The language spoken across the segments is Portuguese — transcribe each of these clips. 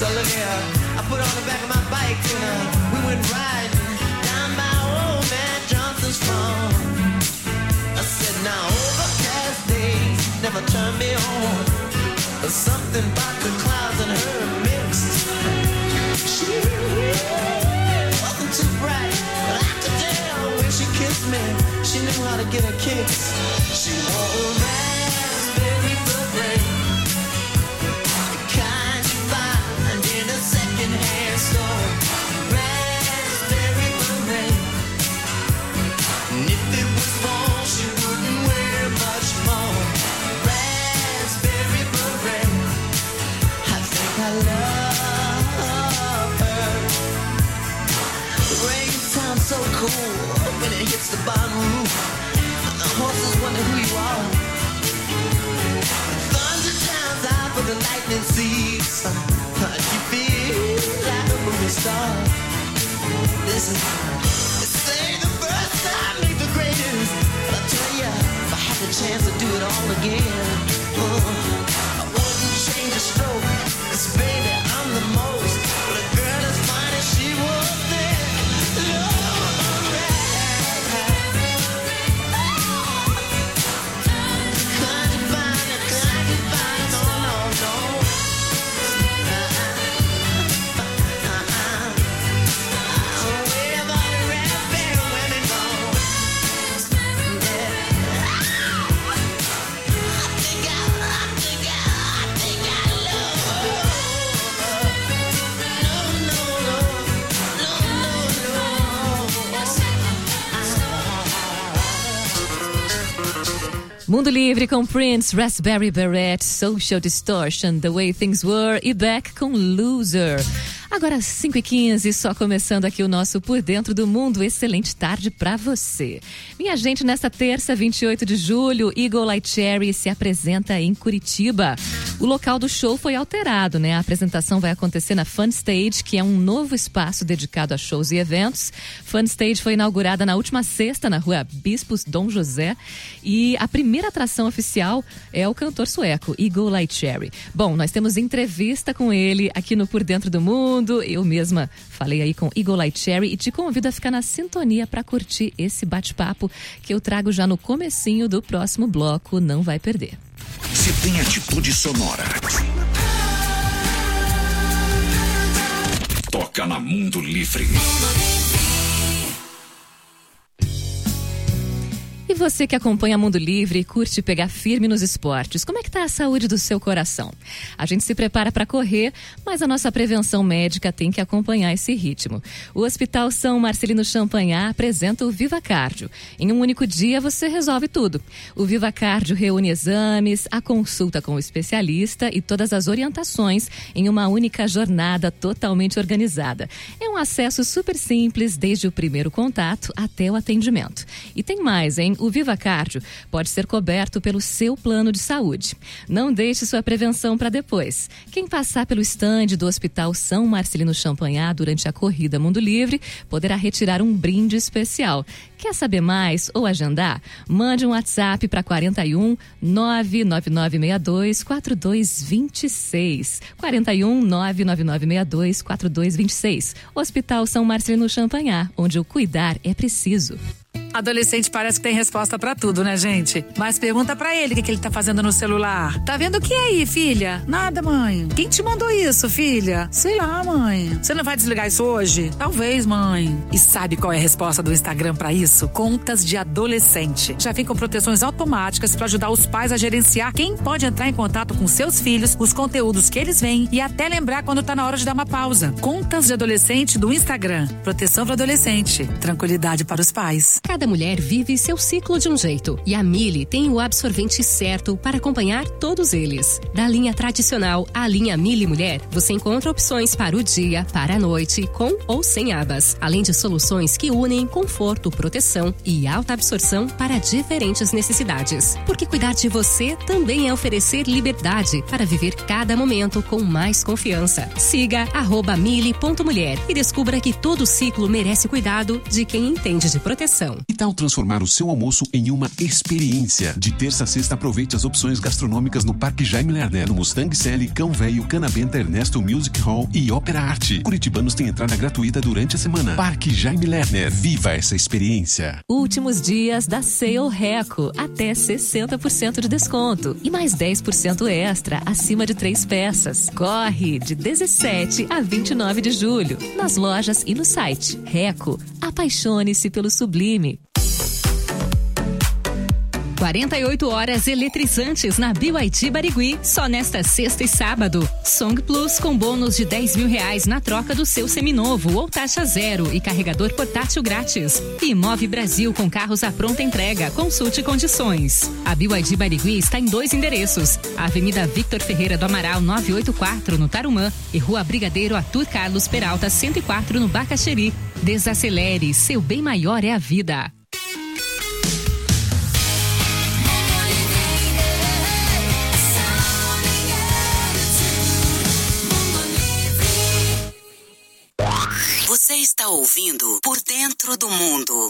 So look here, I put on the back of my bike and we went riding down by old man Johnson's farm. I said, now overcast days never turn me on. There's something about the clouds and her mixed. She wasn't too bright, but I could tell when she kissed me, she knew how to get her kicks. She wore a raspberry beret, the kind you find in a second-hand store. Raspberry beret, and if it was fall, she wouldn't wear much more. Raspberry beret, I think I love her. The rain sounds so cool when it hits the bottom roof. The horses wonder who you are. Thunder drowns out for the lightning seeds. You feel like a movie star. Listen, they say the first time ain't the greatest. But I tell ya, if I had the chance to do it all again, I wouldn't change a stroke. 'Cause baby, I'm the most. But a girl as fine as she was there. Mundo Livre com Prince, Raspberry Beret, Social Distortion, The Way Things Were e Beck com Loser. Agora 5h15, só começando aqui o nosso Por Dentro do Mundo. Excelente tarde pra você. Minha gente, nesta terça, 28 de julho, Eagle Light Cherry se apresenta em Curitiba. O local do show foi alterado, né? A apresentação vai acontecer na Fun Stage, que é um novo espaço dedicado a shows e eventos. Fun Stage foi inaugurada na última sexta, na rua Bispos Dom José. E a primeira atração oficial é o cantor sueco, Eagle Light Cherry. Bom, nós temos entrevista com ele aqui no Por Dentro do Mundo. Eu mesma falei aí com Eagle Light Cherry e te convido a ficar na sintonia para curtir esse bate-papo que eu trago já no comecinho do próximo bloco. Não vai perder. Se tem atitude sonora, toca na Mundo Livre. E você que acompanha Mundo Livre e curte pegar firme nos esportes, como é que tá a saúde do seu coração? A gente se prepara para correr, mas a nossa prevenção médica tem que acompanhar esse ritmo. O Hospital São Marcelino Champagnat apresenta o Viva Cardio. Em um único dia você resolve tudo. O Viva Cardio reúne exames, a consulta com o especialista e todas as orientações em uma única jornada totalmente organizada. É um acesso super simples, desde o primeiro contato até o atendimento. E tem mais, hein? O Viva Cardio pode ser coberto pelo seu plano de saúde. Não deixe sua prevenção para depois. Quem passar pelo estande do Hospital São Marcelino Champagnat durante a corrida Mundo Livre poderá retirar um brinde especial. Quer saber mais ou agendar? Mande um WhatsApp para 41 99962 4226. 41 99962 4226. Hospital São Marcelino Champagnat, onde o cuidar é preciso. Adolescente parece que tem resposta pra tudo, né, gente? Mas pergunta pra ele o que ele tá fazendo no celular. Tá vendo o que aí, filha? Nada, mãe. Quem te mandou isso, filha? Sei lá, mãe. Você não vai desligar isso hoje? Talvez, mãe. E sabe qual é a resposta do Instagram pra isso? Contas de adolescente. Já vem com proteções automáticas pra ajudar os pais a gerenciar quem pode entrar em contato com seus filhos, os conteúdos que eles veem e até lembrar quando tá na hora de dar uma pausa. Contas de adolescente do Instagram. Proteção para adolescente. Tranquilidade para os pais. Cada mulher vive seu ciclo de um jeito e a Mili tem o absorvente certo para acompanhar todos eles. Da linha tradicional à linha Mili Mulher, você encontra opções para o dia, para a noite, com ou sem abas, além de soluções que unem conforto, proteção e alta absorção para diferentes necessidades. Porque cuidar de você também é oferecer liberdade para viver cada momento com mais confiança. Siga @mili.mulher e descubra que todo ciclo merece cuidado de quem entende de proteção. tal transformar o seu almoço em uma experiência? De terça a sexta, aproveite as opções gastronômicas no Parque Jaime Lerner, no Mustang Sally, Cão Velho, Canabenta, Ernesto Music Hall e Ópera Arte. Curitibanos têm entrada gratuita durante a semana. Parque Jaime Lerner, viva essa experiência. Últimos dias da Sale Reco, até 60% de desconto e mais 10% extra acima de 3 peças. Corre de 17 a 29 de julho, nas lojas e no site. Reco, apaixone-se pelo sublime. 48 horas eletrizantes na BYD Barigui, só nesta sexta e sábado. Song Plus com bônus de R$10 mil na troca do seu seminovo ou taxa zero e carregador portátil grátis. E Move Brasil com carros à pronta entrega, consulte condições. A BYD Barigui está em 2 endereços: Avenida Victor Ferreira do Amaral 984 no Tarumã e Rua Brigadeiro Arthur Carlos Peralta 104 no Bacaxeri. Desacelere, seu bem maior é a vida. Você está ouvindo Por Dentro do Mundo.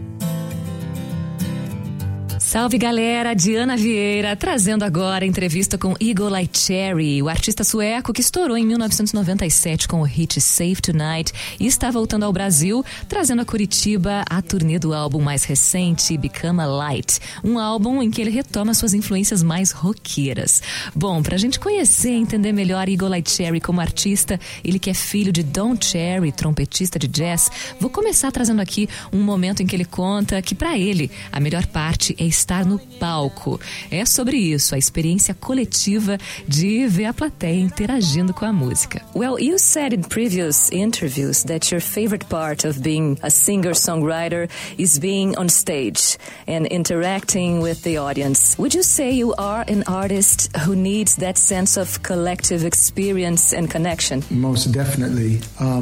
Salve galera, Diana Vieira trazendo agora a entrevista com Eagle Eye Cherry, o artista sueco que estourou em 1997 com o hit Save Tonight e está voltando ao Brasil, trazendo a Curitiba a turnê do álbum mais recente, Become a Light, um álbum em que ele retoma suas influências mais roqueiras. Bom, pra gente conhecer e entender melhor Eagle Eye Cherry como artista, ele que é filho de Don Cherry, trompetista de jazz, vou começar trazendo aqui um momento em que ele conta que pra ele a melhor parte é estar no palco. É sobre isso, a experiência coletiva de ver a plateia interagindo com a música. Well, you said in previous interviews that your favorite part of being a singer-songwriter is being on stage and interacting with the audience. Would you say you are an artist who needs that sense of collective experience and connection? Most definitely.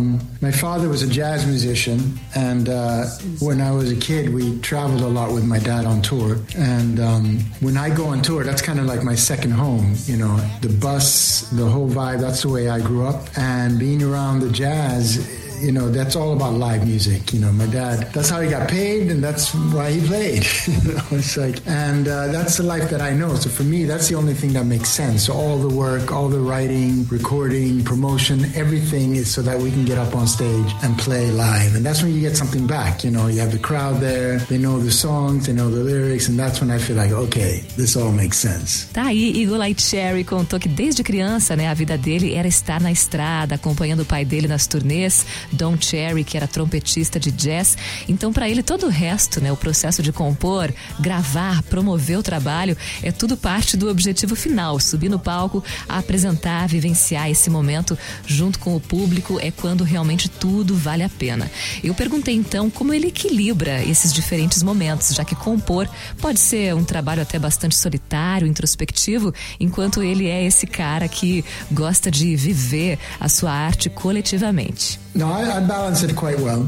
My father was a jazz musician, and when I was a kid, we traveled a lot with my dad on tour. And when I go on tour, that's kind of like my second home, you know, the bus, the whole vibe, that's the way I grew up. And being around the jazz, you know, that's all about live music. You know, my dad, that's how he got paid and that's why he played. You know, it's like, and that's the life that I know. So for me, that's the only thing that makes sense. So all the work, all the writing, recording, promotion, everything is so that we can get up on stage and play live. And that's when you get something back. You know, you have the crowd there, they know the songs, they know the lyrics, and that's when I feel like, okay, this all makes sense. Tá aí, Eagle Eye Cherry contou que desde criança, né, a vida dele era estar na estrada, acompanhando o pai dele nas turnês, Don Cherry, que era trompetista de jazz. Então, para ele, todo o resto, né, o processo de compor, gravar, promover o trabalho, é tudo parte do objetivo final. Subir no palco, apresentar, vivenciar esse momento junto com o público é quando realmente tudo vale a pena. Eu perguntei, então, como ele equilibra esses diferentes momentos, já que compor pode ser um trabalho até bastante solitário, introspectivo, enquanto ele é esse cara que gosta de viver a sua arte coletivamente. No, I balance it quite well.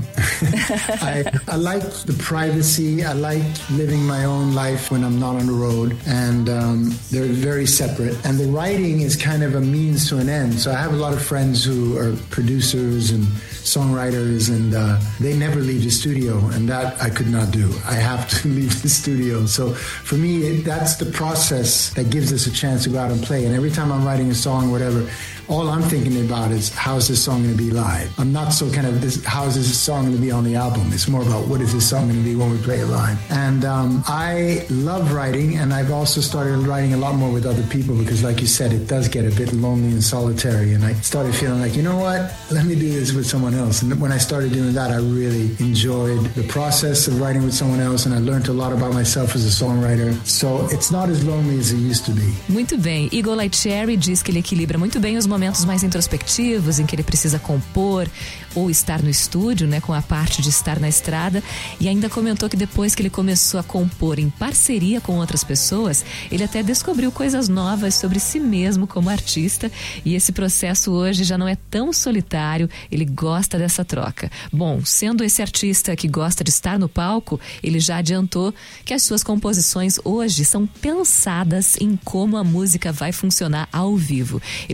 I like the privacy. I like living my own life when I'm not on the road, and they're very separate. And the writing is kind of a means to an end. So I have a lot of friends who are producers and songwriters, and they never leave the studio, and that I could not do. I have to leave the studio. So for me, that's the process that gives us a chance to go out and play. And every time I'm writing a song, whatever, all I'm thinking about is how is this song going to be live. I'm not so kind of how is this song going to be on the album. It's more about what is this song going to be when we play it live. And I love writing, and I've also started writing a lot more with other people because, like you said, it does get a bit lonely and solitary. And I started feeling like, you know what, let me do this with someone else. And when I started doing that, I really enjoyed the process of writing with someone else, and I learned a lot about myself as a songwriter. So it's not as lonely as it used to be. Muito bem. Eagle Eye Cherry diz que ele equilibra muito bem os momentos mais introspectivos, em que ele precisa compor ou estar no estúdio, né, com a parte de estar na estrada, e ainda comentou que depois que ele começou a compor em parceria com outras pessoas, ele até descobriu coisas novas sobre si mesmo como artista, e esse processo hoje já não é tão solitário, ele gosta dessa troca. Bom, sendo esse artista que gosta de estar no palco, ele já adiantou que as suas composições hoje são pensadas em como a música vai funcionar ao vivo. Ele lembrou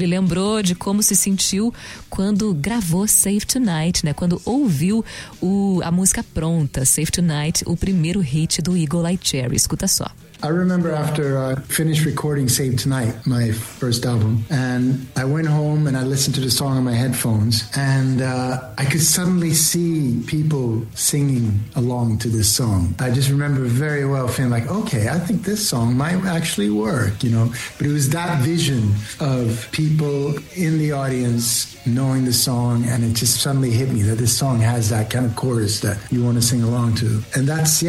lembrou de como se sentiu quando gravou Save Tonight, né? Quando ouviu a música pronta, Save Tonight, o primeiro hit do Eagle Eye Cherry. Escuta só. I remember after I finished recording Save Tonight, my first album, and I went home and I listened to the song on my headphones, and I could suddenly see people singing along to this song. I just remember very well feeling like, okay, I think this song might actually work, you know. But it was that vision of people in the audience knowing the song, and it just suddenly hit me that this song has that kind of chorus that you want to sing along to. And that's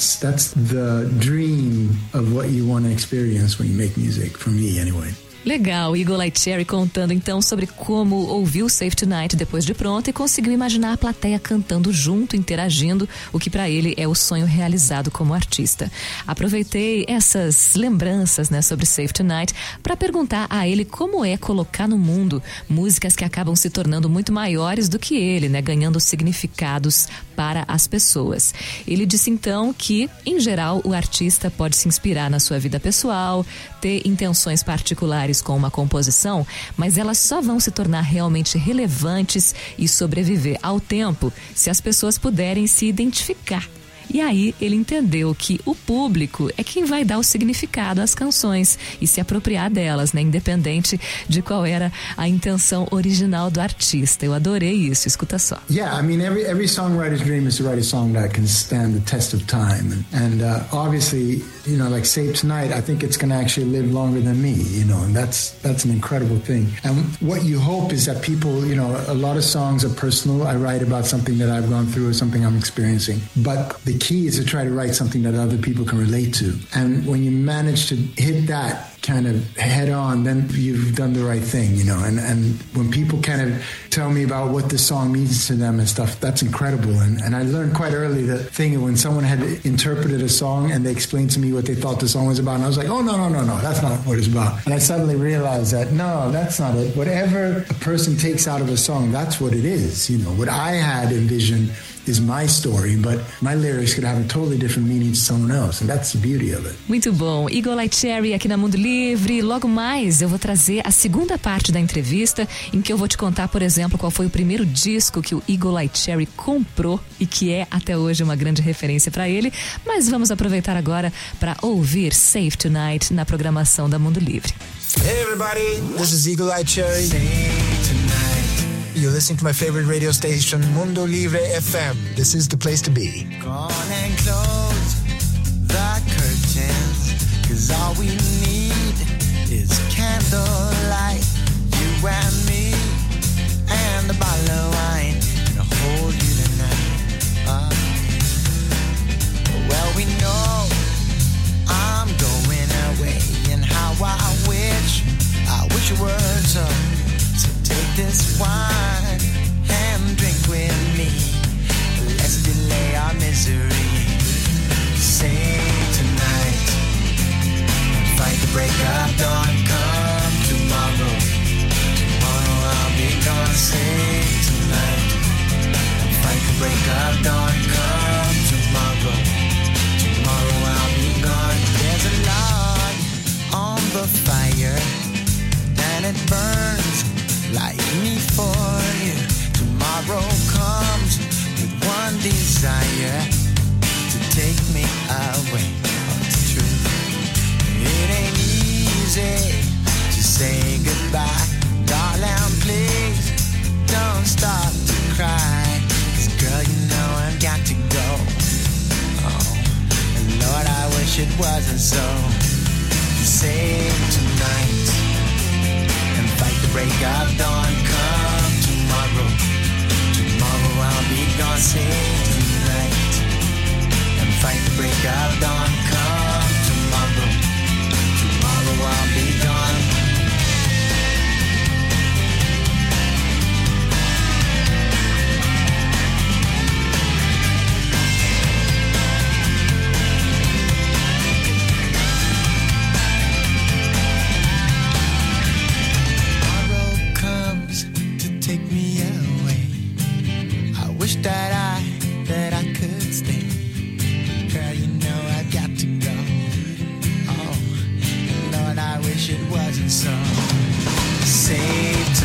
the dream of what you want to experience when you make music, for me anyway. Legal, Eagle Eye Cherry contando então sobre como ouviu Save Tonight depois de pronto e conseguiu imaginar a plateia cantando junto, interagindo, o que para ele é o sonho realizado como artista. Aproveitei essas lembranças, né, sobre Save Tonight para perguntar a ele como é colocar no mundo músicas que acabam se tornando muito maiores do que ele, né, ganhando significados para as pessoas. Ele disse então que, em geral, o artista pode se inspirar na sua vida pessoal, ter intenções particulares com uma composição, mas elas só vão se tornar realmente relevantes e sobreviver ao tempo se as pessoas puderem se identificar. E aí ele entendeu que o público é quem vai dar o significado às canções e se apropriar delas, né? Independente de qual era a intenção original do artista. Eu adorei isso, escuta só. Yeah, I mean, every songwriter's dream is to write a song that can stand the test of time. And obviously, you know, like Save Tonight, I think it's going to actually live longer than me, you know, and that's an incredible thing. And what you hope is that people, you know, a lot of songs are personal. I write about something that I've gone through or something I'm experiencing. But the key is to try to write something that other people can relate to. And when you manage to hit that kind of head on, then you've done the right thing, you know. And when people kind of tell me about what the song means to them and stuff, that's incredible. And I learned quite early the thing when someone had interpreted a song and they explained to me what they thought the song was about, and I was like, oh, no, that's not what it's about. And I suddenly realized that, no, that's not it. Whatever a person takes out of a song, that's what it is, you know. What I had envisioned is my story, but my lyrics could have a totally different meaning to someone else, and that's the beauty of it. Muito bom. Eagle Eye Cherry aqui na Mundo Livre. Logo mais eu vou trazer a segunda parte da entrevista, em que eu vou te contar, por exemplo, qual foi o primeiro disco que o Eagle Eye Cherry comprou e que é até hoje uma grande referência para ele. Mas vamos aproveitar agora para ouvir Save Tonight na programação da Mundo Livre. Hey everybody, this is Eagle Eye Cherry. Save tonight. You're listening to my favorite radio station, Mundo Livre FM. This is the place to be. Go on and close the curtains, 'cause all we need is candlelight. You and me and a bottle of wine to hold you tonight. Well, we know I'm going away, and how I wish you were so take this wine and drink with me. Let's delay our misery. Save tonight, fight the break of dawn. Come tomorrow, tomorrow I'll be gone. Save tonight, fight the break of dawn. Come tomorrow, tomorrow I'll be gone. There's a log on the fire and it burns like me for you. Tomorrow comes with one desire, to take me away. Oh, it's true. It ain't easy to say goodbye. Darling, please don't stop to cry. 'Cause girl, you know I've got to go. Oh, and Lord, I wish it wasn't so. Save tonight and fight the break of dawn. Come tomorrow, tomorrow I'll be gone. Save tonight and fight the break of dawn. Come tomorrow, tomorrow I'll be gone. That I could stay. Girl, you know I've got to go. Oh, Lord, I wish it wasn't so. Save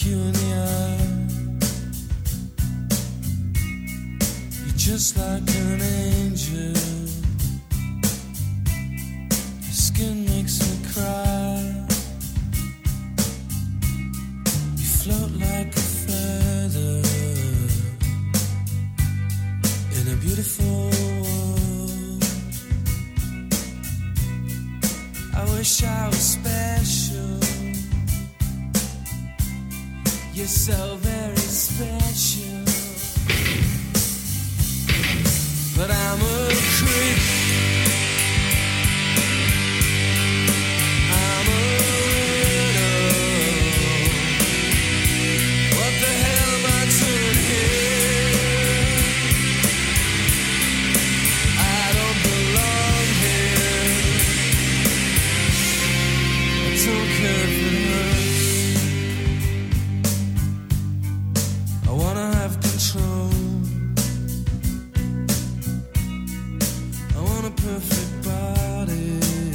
look you in the eye, you're just like an angel. Your skin makes me cry. You float like a feather in a beautiful world. I wish I was special. You're so very special. But I'm a creep. I'm a widow. What the hell am I doing here? I don't belong here. I don't care if it hurts. I wanna have control. I want a perfect body.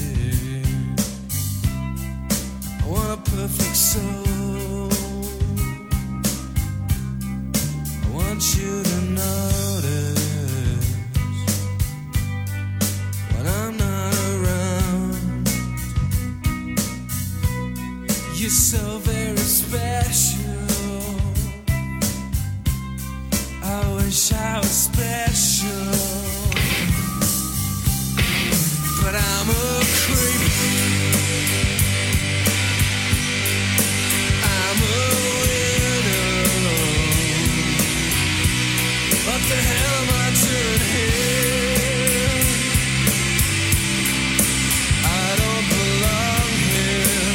I want a perfect soul. I want you to notice when I'm not around. You're so very special. I wish I was special, but I'm a creep. I'm a widow. What the hell am I doing here? I don't belong here.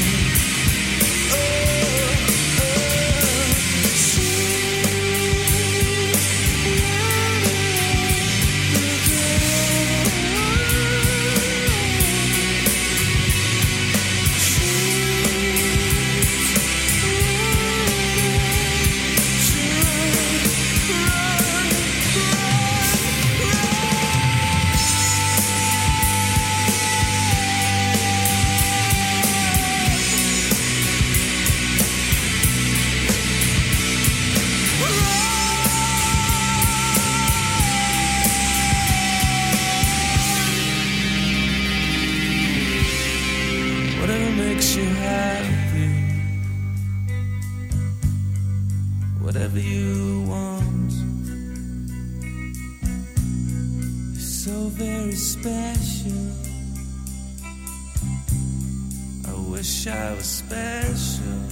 Whatever makes you happy, whatever you want. You're so very special. I wish I was special,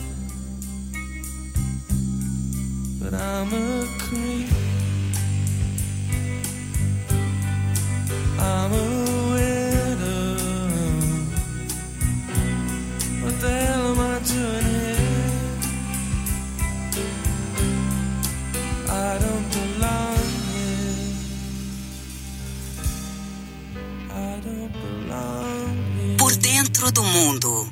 but I'm a creep. I'm a widow. What the hell am I doing here? I don't belong here. I don't belong here. Por dentro do mundo.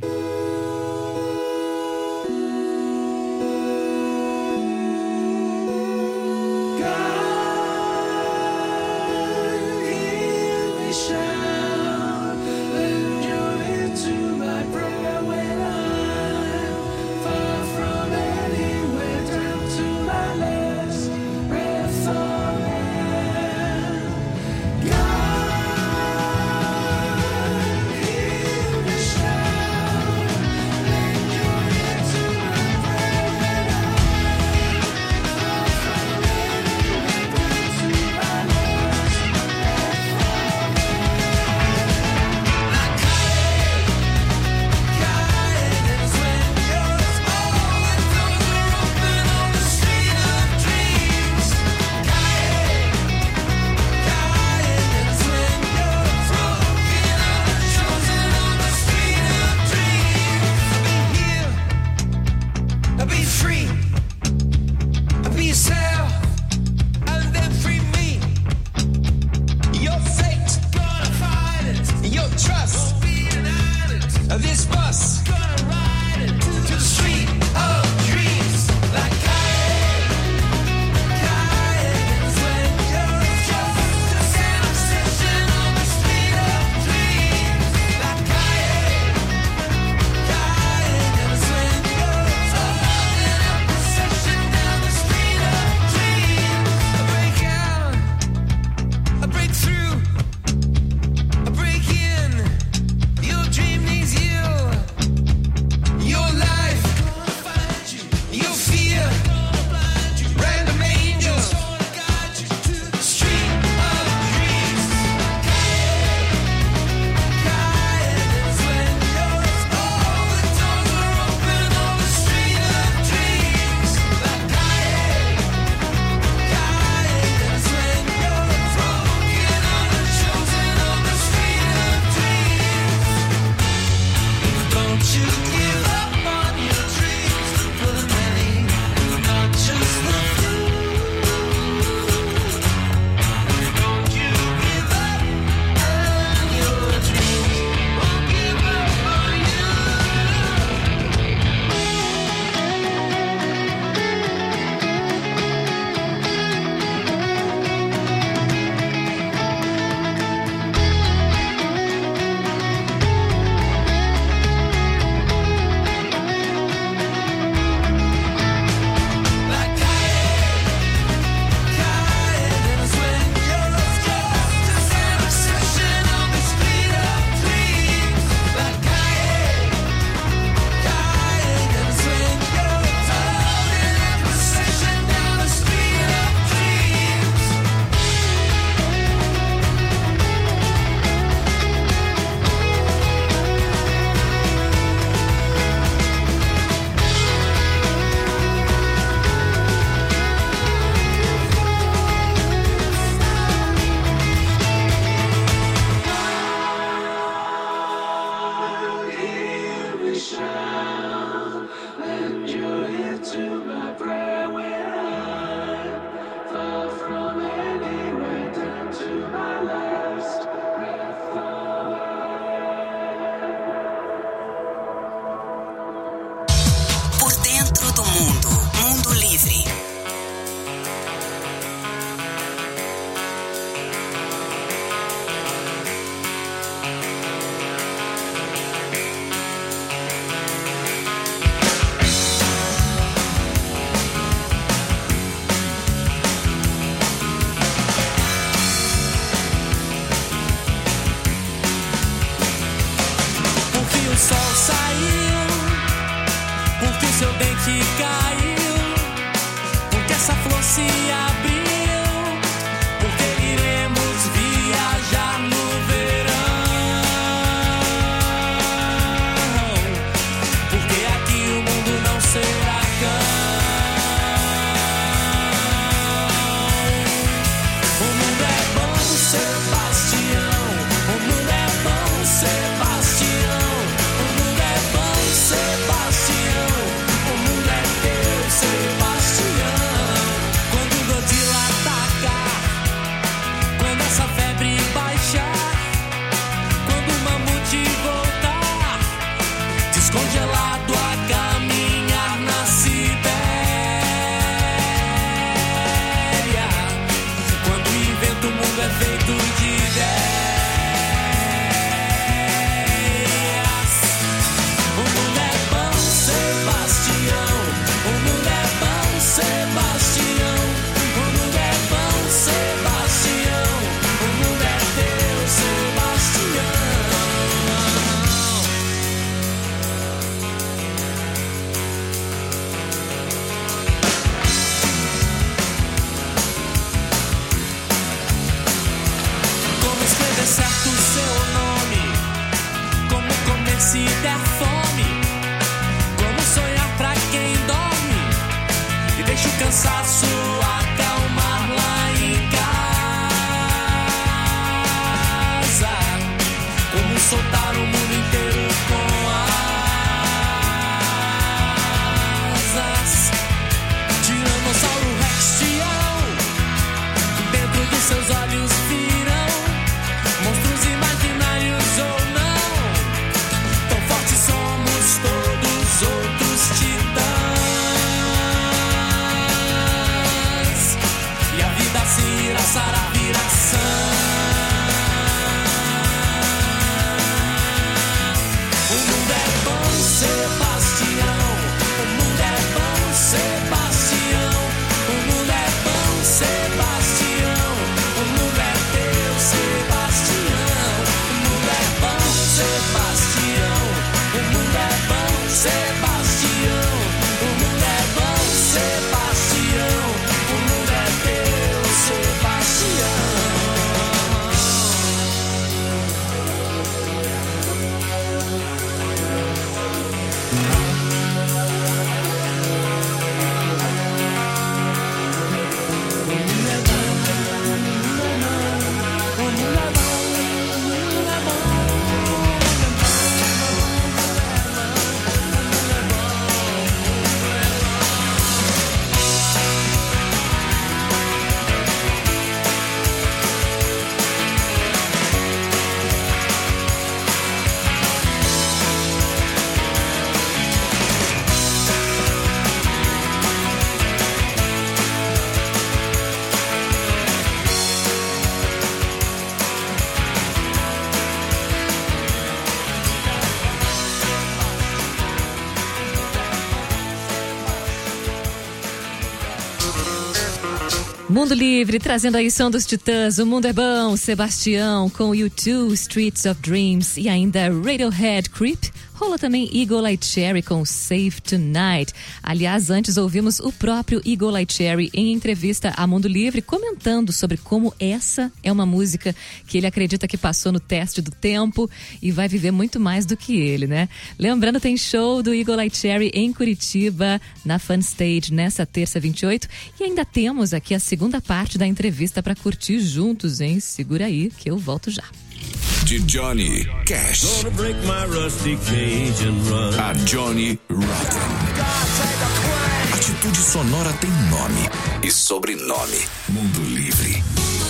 Girl, Mundo Livre, trazendo aí som dos Titãs, O Mundo é Bom, Sebastião com U2, Streets of Dreams e ainda Radiohead, Creep. Rola também Eagle Eye Cherry com Save Tonight. Aliás, antes ouvimos o próprio Eagle Eye Cherry em entrevista a Mundo Livre comentando sobre como essa é uma música que ele acredita que passou no teste do tempo e vai viver muito mais do que ele, né? Lembrando, tem show do Eagle Eye Cherry em Curitiba, na Fun Stage, nessa terça 28. E ainda temos aqui a segunda parte da entrevista para curtir juntos, hein? Segura aí que eu volto já. De Johnny Cash a Johnny Rotten. Atitude sonora tem nome e sobrenome. Mundo Livre.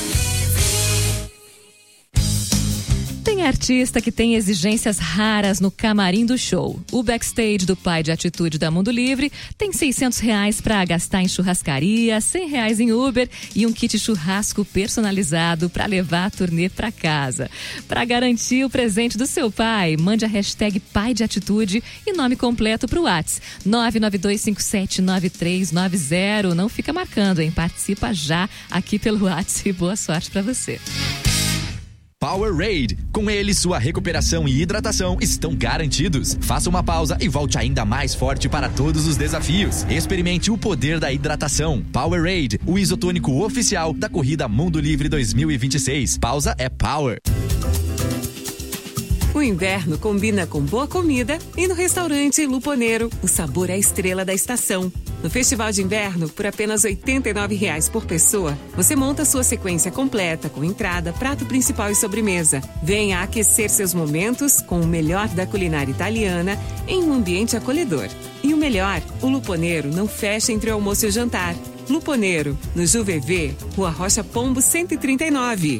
Tem artista que tem exigências raras no camarim do show. O backstage do pai de atitude da Mundo Livre tem R$600 para gastar em churrascaria, R$100 em Uber e um kit churrasco personalizado para levar a turnê para casa. Para garantir o presente do seu pai, mande a hashtag Pai de Atitude e nome completo para o WhatsApp 992579390. Não fica marcando, hein? Participa já aqui pelo WhatsApp e boa sorte para você. Powerade. Com ele, sua recuperação e hidratação estão garantidos. Faça uma pausa e volte ainda mais forte para todos os desafios. Experimente o poder da hidratação. Powerade, o isotônico oficial da corrida Mundo Livre 2026. Pausa é power. O inverno combina com boa comida e no restaurante Luponeiro, o sabor é a estrela da estação. No Festival de Inverno, por apenas R$ 89,00 por pessoa, você monta sua sequência completa com entrada, prato principal e sobremesa. Venha aquecer seus momentos com o melhor da culinária italiana em um ambiente acolhedor. E o melhor, o Luponeiro não fecha entre o almoço e o jantar. Luponeiro, no Juvevê, Rua Rocha Pombo 139.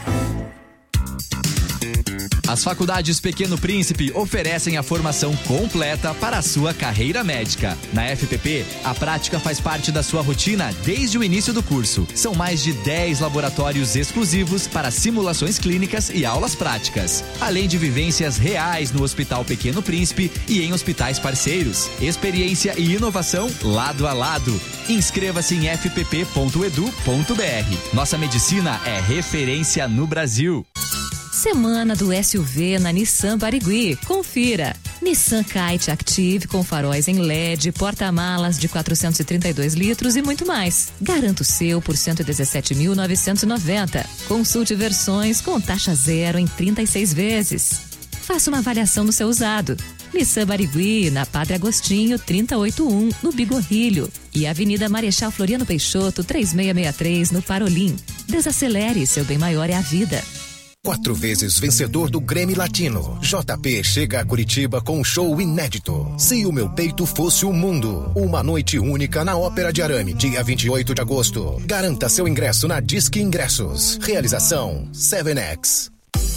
As faculdades Pequeno Príncipe oferecem a formação completa para a sua carreira médica. Na FPP, a prática faz parte da sua rotina desde o início do curso. São mais de 10 laboratórios exclusivos para simulações clínicas e aulas práticas, além de vivências reais no Hospital Pequeno Príncipe e em hospitais parceiros. Experiência e inovação lado a lado. Inscreva-se em fpp.edu.br. Nossa medicina é referência no Brasil. Semana do SUV na Nissan Barigui. Confira. Nissan Kite Active com faróis em LED, porta-malas de 432 litros e muito mais. Garanta o seu por R$ 117.990. Consulte versões com taxa zero em 36 vezes. Faça uma avaliação no seu usado. Nissan Barigui, na Padre Agostinho, 3081, no Bigorrilho. E Avenida Marechal Floriano Peixoto, 3663, no Parolim. Desacelere, seu bem maior é a vida. 4 vezes vencedor do Grammy Latino. JP chega a Curitiba com um show inédito. Se o meu peito fosse o mundo. Uma noite única na Ópera de Arame, dia 28 de agosto. Garanta seu ingresso na Disque Ingressos. Realização 7X.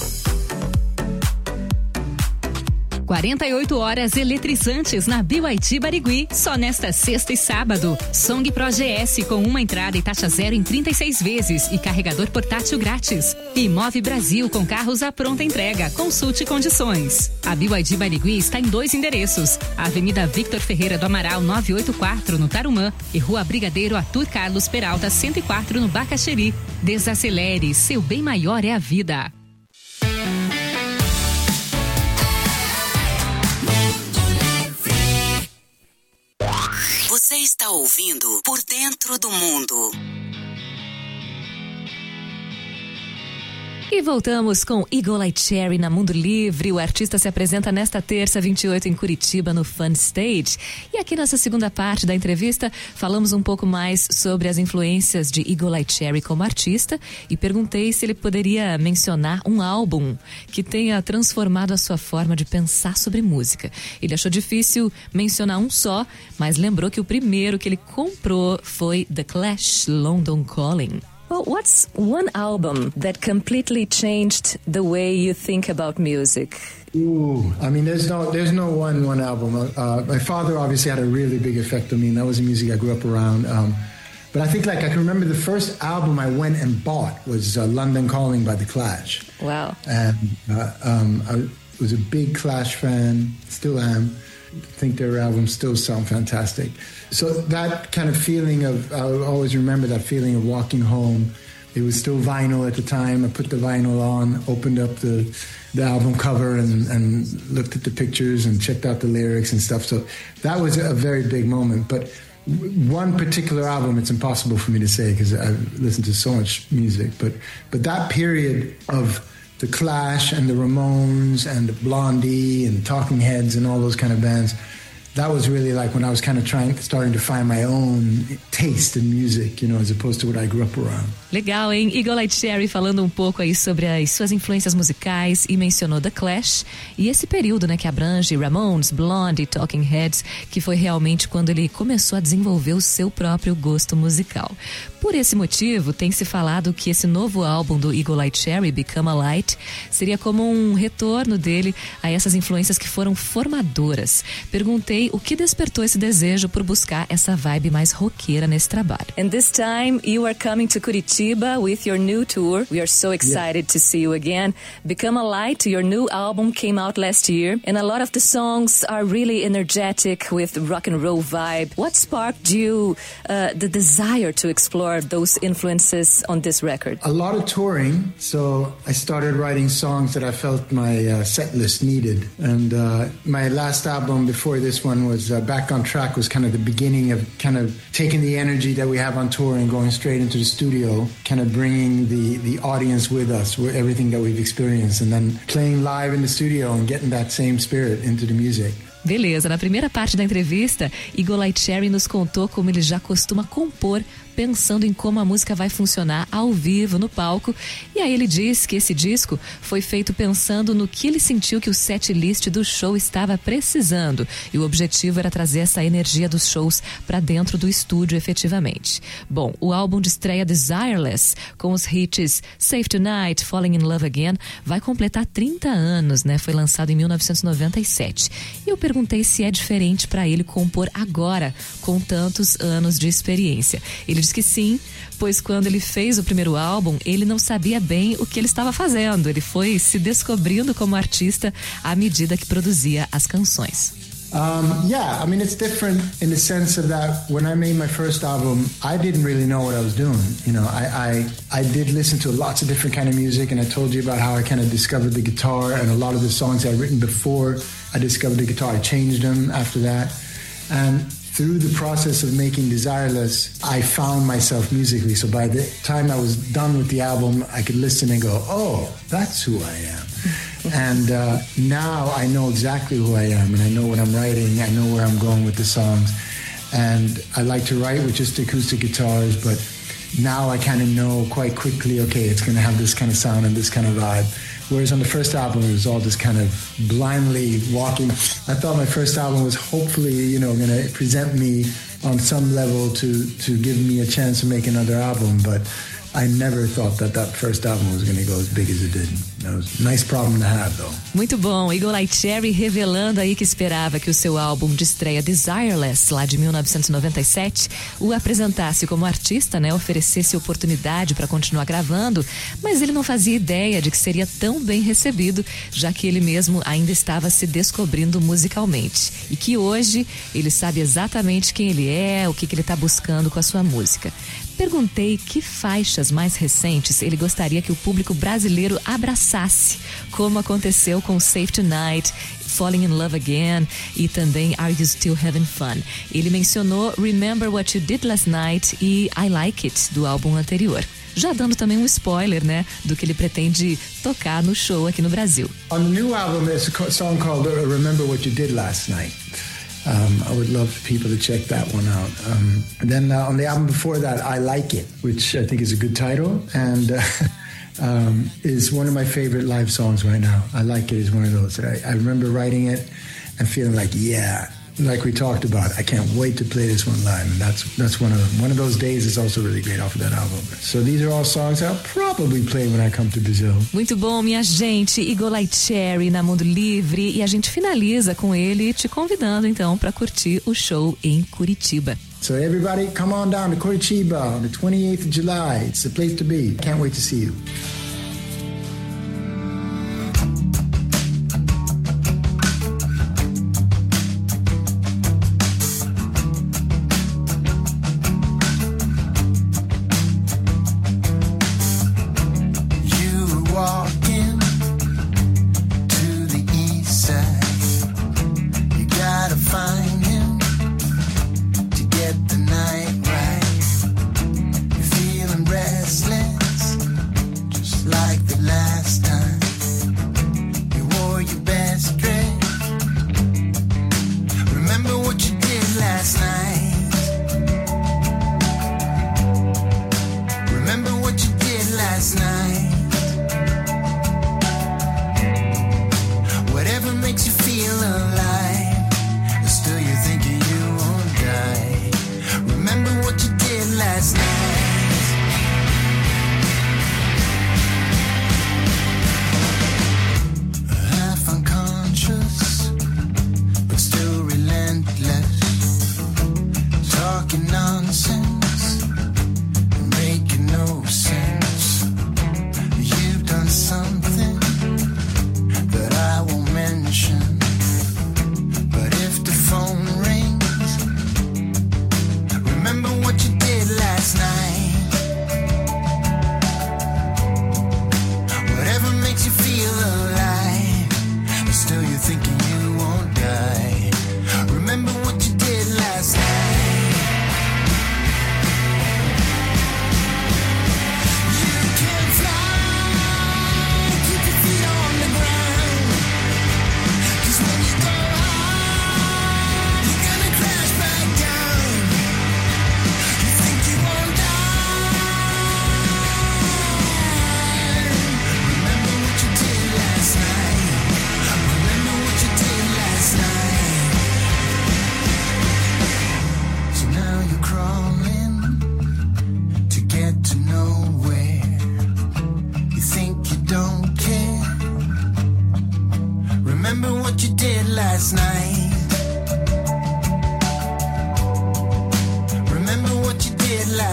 48 horas eletrizantes na BYD Barigui, só nesta sexta e sábado. Song Pro GS com uma entrada e taxa zero em 36 vezes e carregador portátil grátis. E Move Brasil com carros à pronta entrega. Consulte condições. A BYD Barigui está em 2 endereços. Avenida Victor Ferreira do Amaral 984 no Tarumã e Rua Brigadeiro Arthur Carlos Peralta 104 no Bacaxeri. Desacelere, seu bem maior é a vida. Você está ouvindo Por Dentro do Mundo. E voltamos com Eagle Eye Cherry na Mundo Livre. O artista se apresenta nesta terça 28 em Curitiba, no Fun Stage. E aqui nessa segunda parte da entrevista, falamos um pouco mais sobre as influências de Eagle Eye Cherry como artista e perguntei se ele poderia mencionar um álbum que tenha transformado a sua forma de pensar sobre música. Ele achou difícil mencionar um só, mas lembrou que o primeiro que ele comprou foi The Clash, London Calling. Well, what's one album that completely changed the way you think about music? Ooh, I mean, there's no one album. My father obviously had a really big effect on me, and that was the music I grew up around. But I think, like, I can remember the first album I went and bought was London Calling by The Clash. Wow. And I was a big Clash fan, still am. think their albums still sound fantastic. So that kind of feeling I'll always remember that feeling of walking home. It was still vinyl at the time. I put the vinyl on, opened up the album cover and looked at the pictures and checked out the lyrics and stuff. So that was a very big moment. But one particular album, it's impossible for me to say because I've listened to so much music. But that period of the Clash and the Ramones and the Blondie and Talking Heads and all those kind of bands, that was really like when I was kind of starting to find my own taste in music, as opposed to what I grew up around. Legal, hein? Eagle Eye Cherry falando um pouco aí sobre as suas influências musicais e mencionou The Clash e esse período, né, que abrange Ramones, Blondie, Talking Heads, que foi realmente quando ele começou a desenvolver o seu próprio gosto musical. Por esse motivo, tem se falado que esse novo álbum do Eagle Eye Cherry, Become a Light, seria como um retorno dele a essas influências que foram formadoras. Perguntei o que despertou esse desejo por buscar essa vibe mais roqueira nesse trabalho. And this time you are coming to Curitiba with your new tour. We are so excited to see you again. Become a Light, your new album came out last year, and a lot of the songs are really energetic with rock and roll vibe. What sparked you the desire to explore those influences on this record? A lot of touring, so I started writing songs that I felt my set list needed. And my last album before this one was Back on Track, was kind of the beginning of kind of taking the energy that we have on tour and going straight into the studio, kind of bringing the audience with us, with everything that we've experienced, and then playing live in the studio and getting that same spirit into the music. Beleza, na primeira parte da entrevista, Eagle Eye Cherry nos contou como ele já costuma compor pensando em como a música vai funcionar ao vivo no palco, e aí ele diz que esse disco foi feito pensando no que ele sentiu que o set list do show estava precisando, e o objetivo era trazer essa energia dos shows para dentro do estúdio efetivamente. Bom, o álbum de estreia Desireless, com os hits Save Tonight, Falling in Love Again, vai completar 30 anos, né? Foi lançado em 1997. E eu perguntei se é diferente para ele compor agora, com tantos anos de experiência. Ele diz que sim, pois quando ele fez o primeiro álbum, ele não sabia bem o que ele estava fazendo. Ele foi se descobrindo como artista à medida que produzia as canções. Yeah, I mean, it's different in the sense of that when I made my first album, I didn't really know what I was doing. I did listen to lots of different kind of music, and I told you about how I kind of discovered the guitar, and a lot of the songs I'd written before I discovered the guitar, I changed them after that. And through the process of making Desireless, I found myself musically. So by the time I was done with the album, I could listen and go, oh, that's who I am. And now I know exactly who I am, and I know what I'm writing, I know where I'm going with the songs. And I like to write with just acoustic guitars, but now I kind of know quite quickly, okay, it's going to have this kind of sound and this kind of vibe. Whereas on the first album, it was all just kind of blindly walking. I thought my first album was hopefully, going to present me on some level to give me a chance to make another album, but I never thought that first album was going to go as big as it did. That was a nice problem to have, though. Muito bom, Eagle Eye Cherry revelando aí que esperava que o seu álbum de estreia Desireless, lá de 1997, o apresentasse como artista, né, oferecesse oportunidade para continuar gravando, mas ele não fazia ideia de que seria tão bem recebido, já que ele mesmo ainda estava se descobrindo musicalmente, e que hoje ele sabe exatamente quem ele é, o que ele está buscando com a sua música. Perguntei que faixas mais recentes ele gostaria que o público brasileiro abraçasse, como aconteceu com Save Tonight, Falling in Love Again e também Are You Still Having Fun. Ele mencionou Remember What You Did Last Night e I Like It, do álbum anterior. Já dando também um spoiler, né, do que ele pretende tocar no show aqui no Brasil. On the new album, there's a song called Remember What You Did Last Night. I would love people to check that one out. Then on the album before that, I Like It, which I think is a good title, and is one of my favorite live songs right now. I Like It is one of those. I remember writing it and feeling like, yeah, like we talked about, I can't wait to play this one live. And that's one of those days is also really great off of that album. So these are all songs I'll probably play when I come to Brazil. Muito bom, minha gente. Eagle Eye Cherry na Mundo Livre, e a gente finaliza com ele te convidando então para curtir o show em Curitiba. So everybody come on down to Curitiba on the 28th of July. It's the place to be. Can't wait to see you.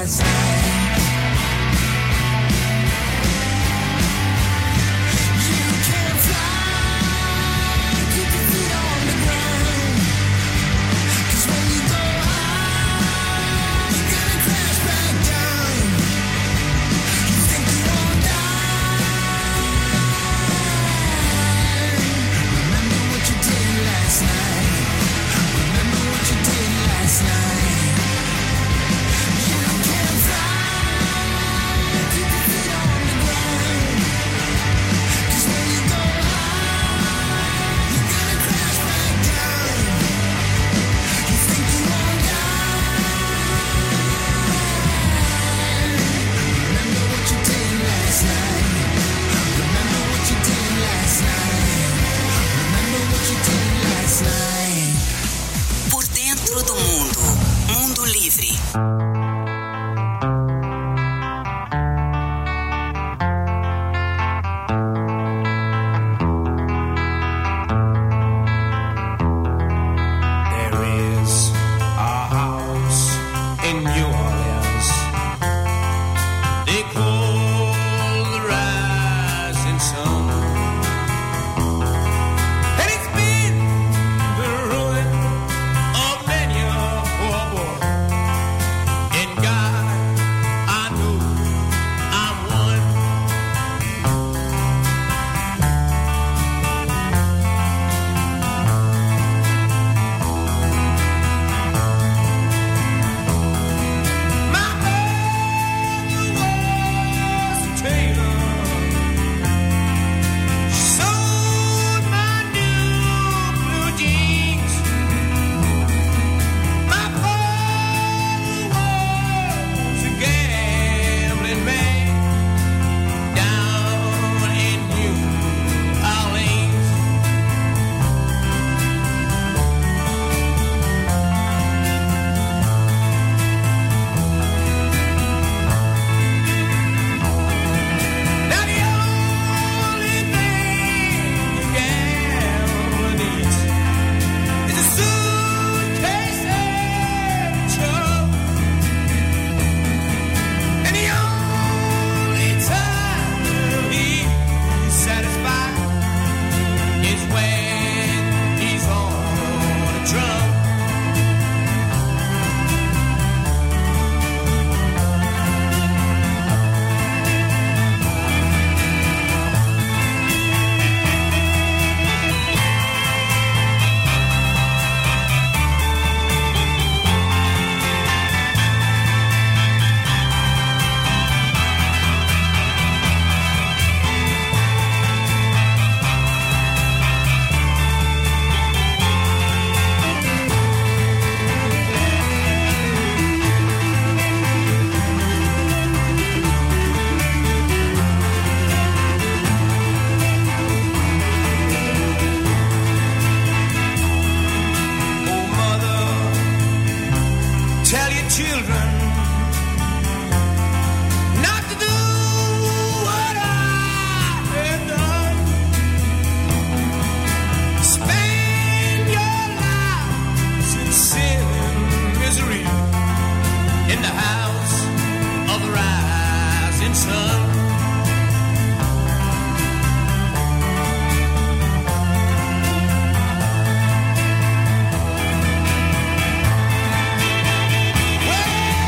last night. You can't fly, keep your feet on the ground. 'Cause when you go high, you're gonna crash back down. You think you won't die. Remember what you did last night. Remember what you did last night. You can't fly, keep your feet on the ground. 'Cause when you go high, you're gonna crash back down. You think you won't die. Remember what you did last night. Remember what you did last night. Remember what you did last night. Por dentro do mundo. Mundo Livre. There is a house in New Orleans. They call the rising sun. And it's been the ruin of many a poor boy. In God, I know I'm one. My mother was a tailor. She sewed my new blue jeans. My father was a gambling man down in New Orleans. Now the only thing a gambler needs is a suitcase and trouble. And the only time he's satisfied is when he's on a drum. Oh, mother, tell your children not to do what I have done. Spend your lives in sin and misery in the house of the rising sun. Well,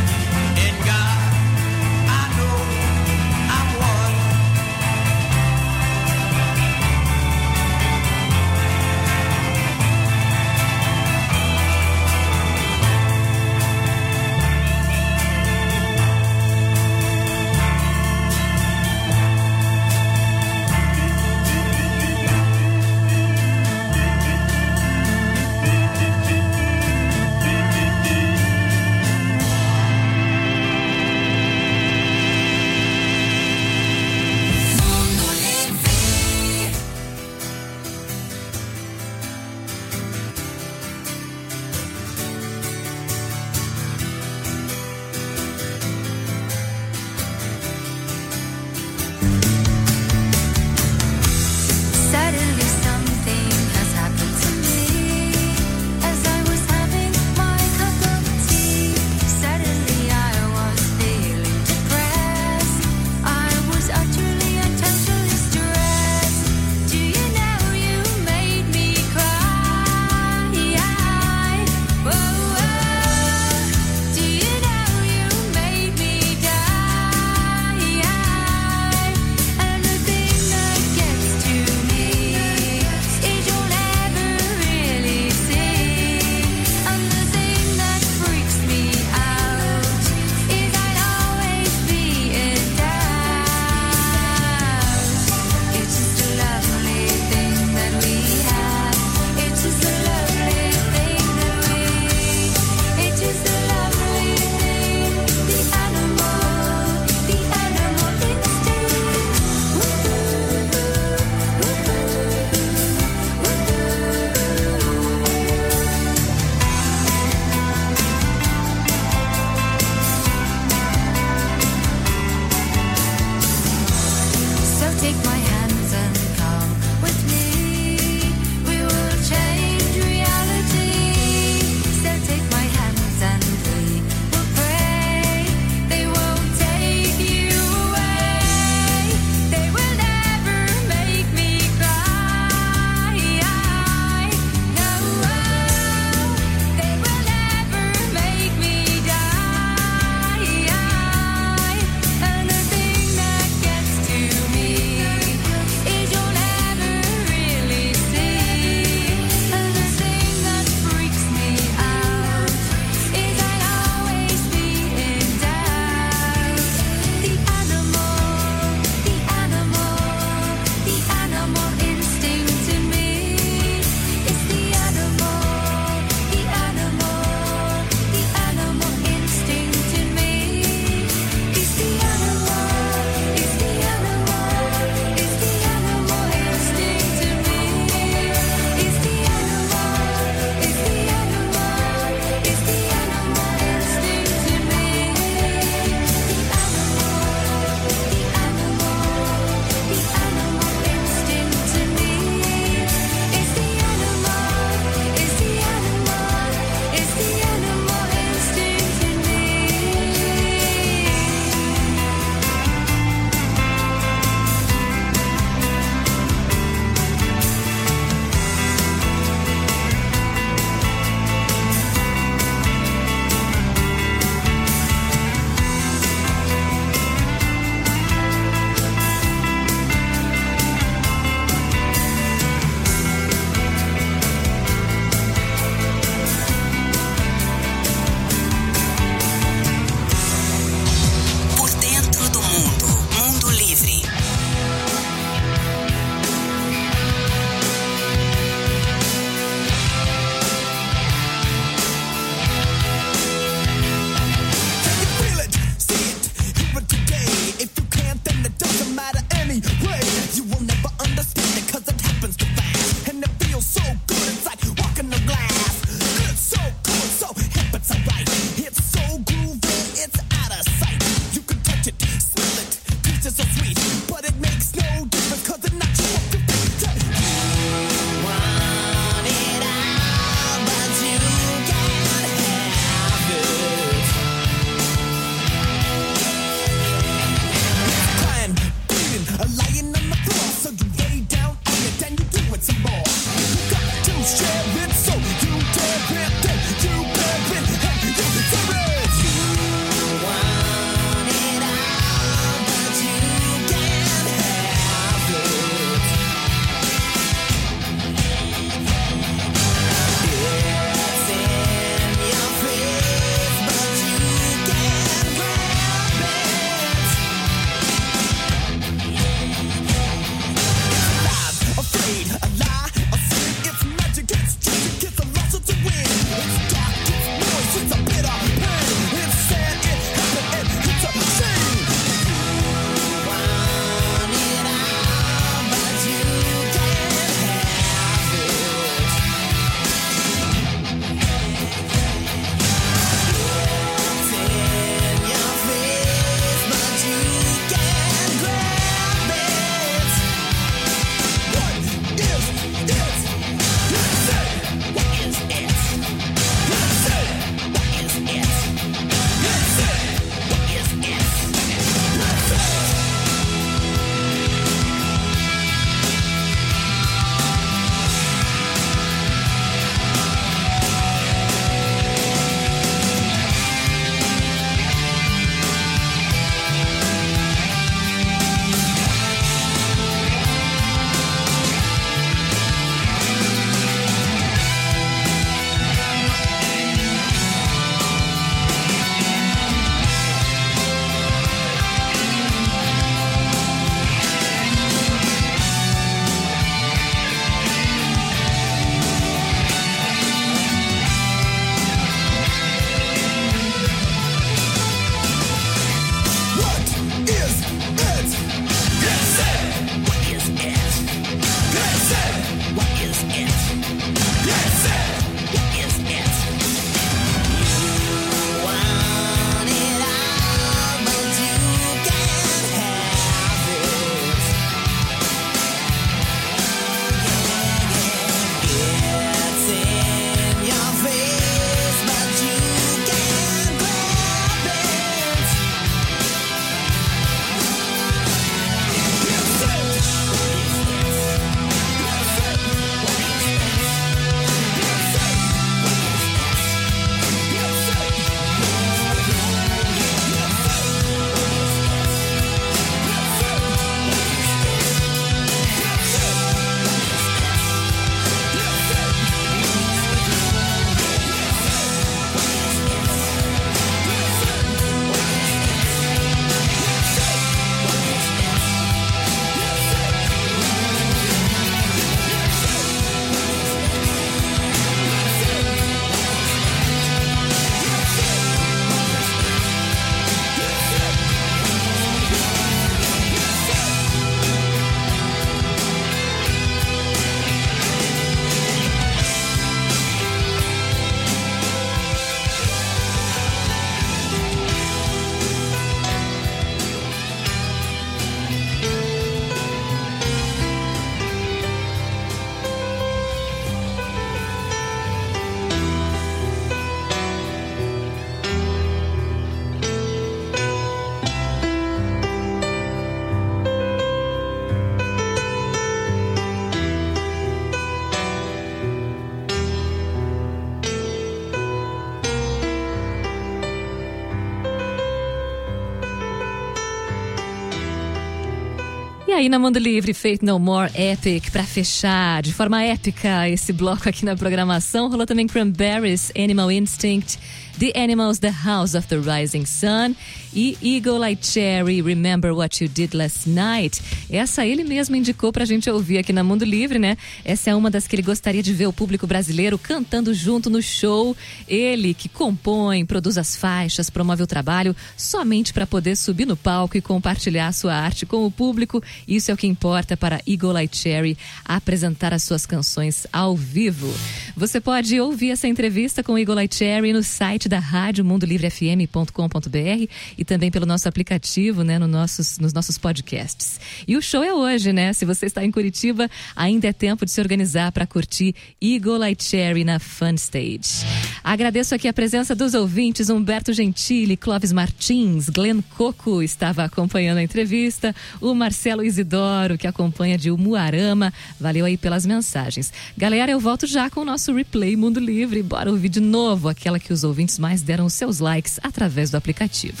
aí na Mundo Livre, Faith No More, Epic, pra fechar de forma épica esse bloco aqui na programação. Rolou também Cranberries, Animal Instinct, The Animals, The House of the Rising Sun e Eagle Eye Cherry, Remember What You Did Last Night. Essa ele mesmo indicou pra gente ouvir aqui na Mundo Livre, né? Essa é uma das que ele gostaria de ver o público brasileiro cantando junto no show. Ele que compõe, produz as faixas, promove o trabalho somente para poder subir no palco e compartilhar a sua arte com o público. Isso é o que importa para Eagle Eye Cherry apresentar as suas canções ao vivo. Você pode ouvir essa entrevista com Eagle Eye Cherry no site da rádio mundolivrefm.com.br e também pelo nosso aplicativo, né, nos nossos podcasts. E o show é hoje, né? Se você está em Curitiba, ainda é tempo de se organizar para curtir Eagle Eye Cherry na Fun Stage. Agradeço aqui a presença dos ouvintes, Humberto Gentili, Clóvis Martins, Glenn Coco estava acompanhando a entrevista, o Marcelo Isidoro, que acompanha de Umuarama. Valeu aí pelas mensagens. Galera, eu volto já com o nosso replay Mundo Livre. Bora ouvir de novo aquela que os ouvintes mais deram os seus likes através do aplicativo.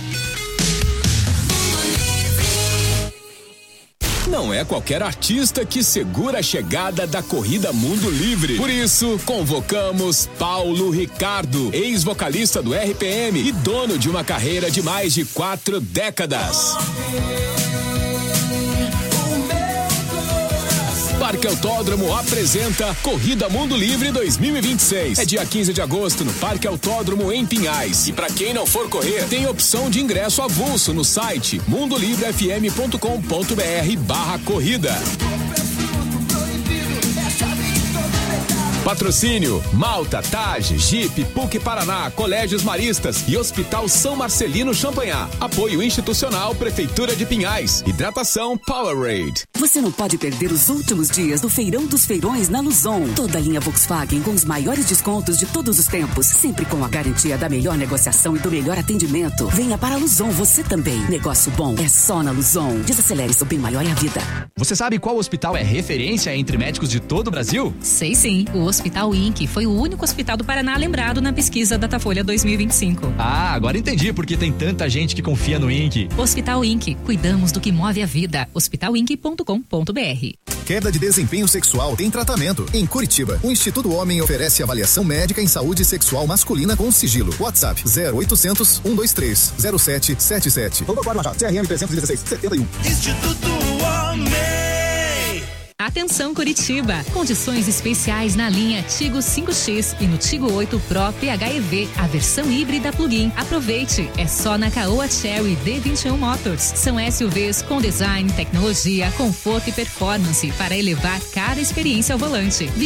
Não é qualquer artista que segura a chegada da Corrida Mundo Livre. Por isso, convocamos Paulo Ricardo, ex-vocalista do RPM e dono de uma carreira de mais de 4 décadas. Parque Autódromo apresenta Corrida Mundo Livre 2026. É dia 15 de agosto no Parque Autódromo em Pinhais. E para quem não for correr, tem opção de ingresso avulso no site mundolivrefm.com.br/corrida. Patrocínio: Malta, Taj, Jeep, PUC Paraná, Colégios Maristas e Hospital São Marcelino Champanhar. Apoio institucional Prefeitura de Pinhais. Hidratação Powerade. Você não pode perder os últimos dias do Feirão dos Feirões na Luzon. Toda a linha Volkswagen com os maiores descontos de todos os tempos, sempre com a garantia da melhor negociação e do melhor atendimento. Venha para a Luzon você também. Negócio bom é só na Luzon. Desacelere, seu bem maior é a vida. Você sabe qual hospital é referência entre médicos de todo o Brasil? Sei sim, o Hospital INC foi o único hospital do Paraná lembrado na pesquisa Datafolha 2025. Ah, agora entendi porque tem tanta gente que confia no INC. Hospital INC, cuidamos do que move a vida. hospitalinc.com.br. Queda de desempenho sexual tem tratamento. Em Curitiba, o Instituto Homem oferece avaliação médica em saúde sexual masculina com sigilo. WhatsApp 0800 123 0777. Doutor Cláudio Machado, CRM 316 71. Instituto Homem. Atenção Curitiba, condições especiais na linha Tigo 5X e no Tigo 8 Pro PHEV, a versão híbrida plug-in. Aproveite, é só na Caoa Cherry D21 Motors. São SUVs com design, tecnologia, conforto e performance para elevar cada experiência ao volante.